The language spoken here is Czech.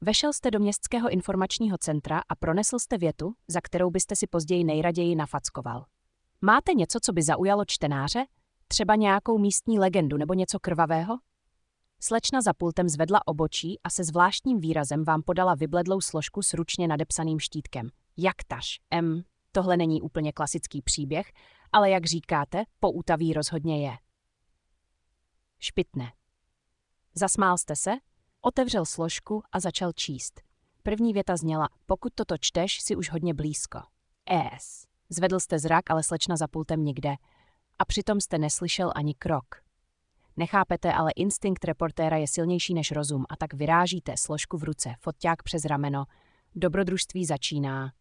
Vešel jste do městského informačního centra a pronesl jste větu, za kterou byste si později nejraději nafackoval. Máte něco, co by zaujalo čtenáře? Třeba nějakou místní legendu nebo něco krvavého? Slečna za pultem zvedla obočí a se zvláštním výrazem vám podala vybledlou složku s ručně nadepsaným štítkem. Jaktaž, tohle není úplně klasický příběh, ale jak říkáte, poutavý rozhodně je. Špitne. Zasmál jste se, otevřel složku a začal číst. První věta zněla, pokud toto čteš, si už hodně blízko. Zvedl jste zrak, ale slečna za pultem nikde. A přitom jste neslyšel ani krok. Nechápete, ale instinkt reportéra je silnější než rozum a tak vyrážíte složku v ruce, foťák přes rameno. Dobrodružství začíná.